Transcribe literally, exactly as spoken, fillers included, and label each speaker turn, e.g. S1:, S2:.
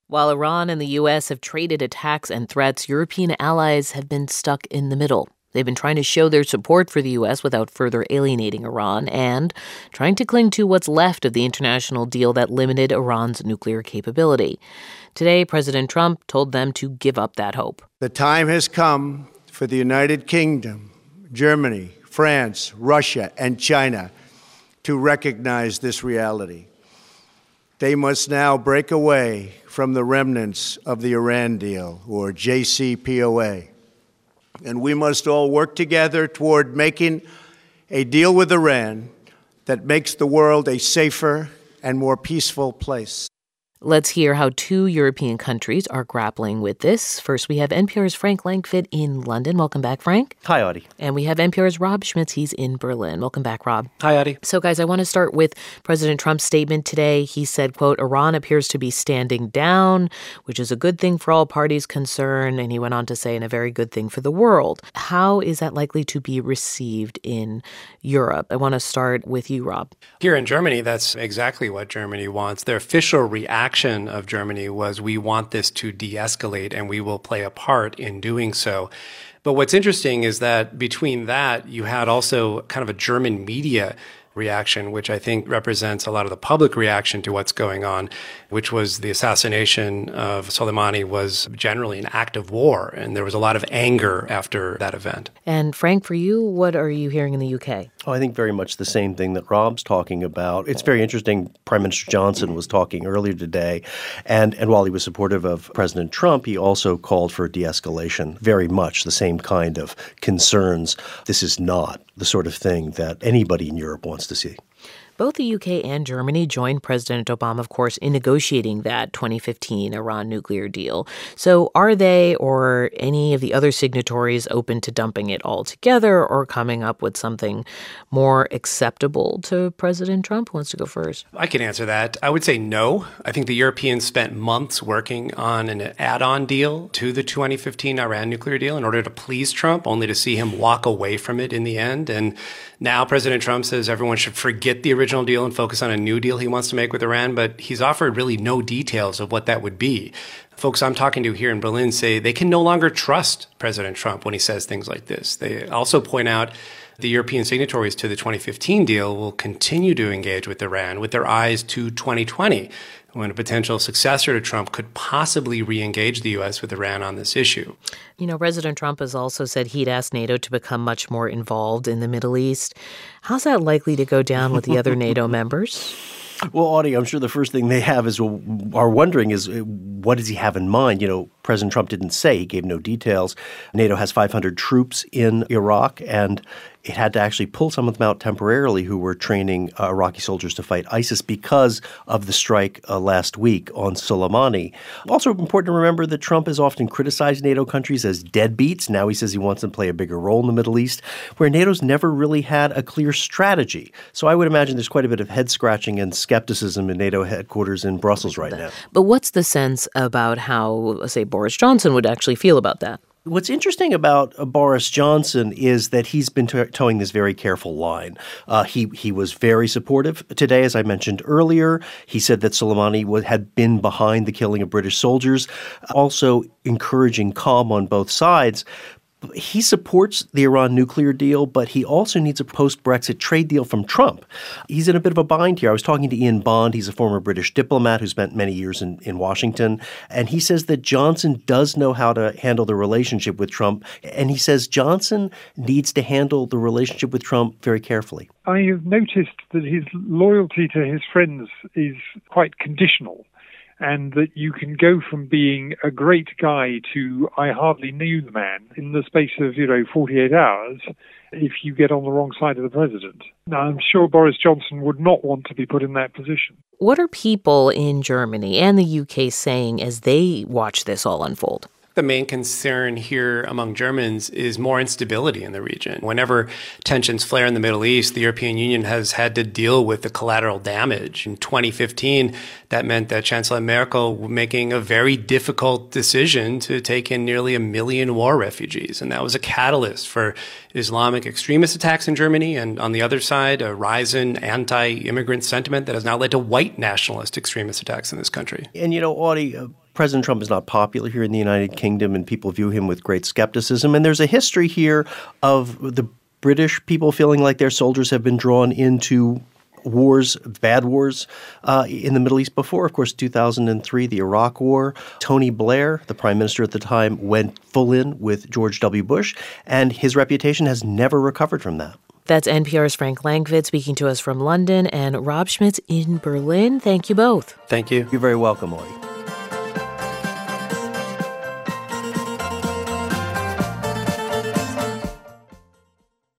S1: While Iran and the U S have traded attacks and threats, European allies have been stuck in the middle. They've been trying to show their support for the U S without further alienating Iran and trying to cling to what's left of the international deal that limited Iran's nuclear capability. Today, President Trump told them to give up that hope.
S2: The time has come for the United Kingdom, Germany, France, Russia, and China to recognize this reality. They must now break away from the remnants of the Iran deal, or J C P O A. And we must all work together toward making a deal with Iran that makes the world a safer and more peaceful place.
S1: Let's hear how two European countries are grappling with this. First, we have N P R's Frank Langfitt in London. Welcome back, Frank.
S3: Hi, Audie.
S1: And we have N P R's Rob Schmitz. He's in Berlin. Welcome back, Rob.
S3: Hi, Audie.
S1: So, guys, I want to start with President Trump's statement today. He said, quote, Iran appears to be standing down, which is a good thing for all parties concerned. And he went on to say, and a very good thing for the world. How is that likely to be received in Europe? I want to start with you, Rob.
S4: Here in Germany, that's exactly what Germany wants. Their official reaction of Germany was, we want this to de-escalate and we will play a part in doing so. But what's interesting is that between that, you had also kind of a German media reaction, which I think represents a lot of the public reaction to what's going on, which was the assassination of Soleimani was generally an act of war. And there was a lot of anger after that event.
S1: And Frank, for you, what are you hearing in the U K?
S3: Oh, I think very much the same thing that Rob's talking about. It's very interesting. Prime Minister Johnson was talking earlier today, and, and while he was supportive of President Trump, he also called for de-escalation, very much the same kind of concerns. This is not the sort of thing that anybody in Europe wants to see.
S1: Both the U K and Germany joined President Obama, of course, in negotiating that twenty fifteen Iran nuclear deal. So are they or any of the other signatories open to dumping it all together or coming up with something more acceptable to President Trump? Who wants to go first?
S4: I can answer that. I would say no. I think the Europeans spent months working on an add-on deal to the twenty fifteen Iran nuclear deal in order to please Trump, only to see him walk away from it in the end. And now President Trump says everyone should forget the original deal and focus on a new deal he wants to make with Iran, but he's offered really no details of what that would be. Folks I'm talking to here in Berlin say they can no longer trust President Trump when he says things like this. They also point out the European signatories to the twenty fifteen deal will continue to engage with Iran with their eyes to twenty twenty, when a potential successor to Trump could possibly re-engage the U S with Iran on this issue.
S1: You know, President Trump has also said he'd ask NATO to become much more involved in the Middle East. How's that likely to go down with the other NATO members?
S3: Well, Audie, I'm sure the first thing they have is are wondering is what does he have in mind? You know, President Trump didn't say. He gave no details. NATO has five hundred troops in Iraq, and it had to actually pull some of them out temporarily who were training uh, Iraqi soldiers to fight ISIS because of the strike uh, last week on Soleimani. Also important to remember that Trump has often criticized NATO countries as deadbeats. Now he says he wants them to play a bigger role in the Middle East, where NATO's never really had a clear strategy. So I would imagine there's quite a bit of head-scratching and skepticism in NATO headquarters in Brussels right now.
S1: But what's the sense about how, let's say, Boris Johnson would actually feel about that?
S3: What's interesting about uh, Boris Johnson is that he's been to- towing this very careful line. Uh, he he was very supportive today, as I mentioned earlier. He said that Soleimani w- had been behind the killing of British soldiers, also encouraging calm on both sides. He supports the Iran nuclear deal, but he also needs a post-Brexit trade deal from Trump. He's in a bit of a bind here. I was talking to Ian Bond. He's a former British diplomat who spent many years in, in Washington. And he says that Johnson does know how to handle the relationship with Trump. And he says Johnson needs to handle the relationship with Trump very carefully.
S5: I have noticed that his loyalty to his friends is quite conditional, and that you can go from being a great guy to I hardly knew the man in the space of, you know, forty-eight hours if you get on the wrong side of the president. Now, I'm sure Boris Johnson would not want to be put in that position.
S1: What are people in Germany and the U K saying as they watch this all unfold?
S4: The main concern here among Germans is more instability in the region. Whenever tensions flare in the Middle East, the European Union has had to deal with the collateral damage. In twenty fifteen, that meant that Chancellor Merkel was making a very difficult decision to take in nearly a million war refugees. And that was a catalyst for Islamic extremist attacks in Germany. And on the other side, a rise in anti-immigrant sentiment that has now led to white nationalist extremist attacks in this country.
S3: And, you know, Audie, uh, President Trump is not popular here in the United Kingdom, and people view him with great skepticism. And there's a history here of the British people feeling like their soldiers have been drawn into wars, bad wars uh, in the Middle East before. Of course, two thousand three, the Iraq War. Tony Blair, the prime minister at the time, went full in with George W. Bush, and his reputation has never recovered from that.
S1: That's N P R's Frank Langfitt speaking to us from London, and Rob Schmitz in Berlin. Thank you both.
S4: Thank you.
S3: You're very welcome, Maury.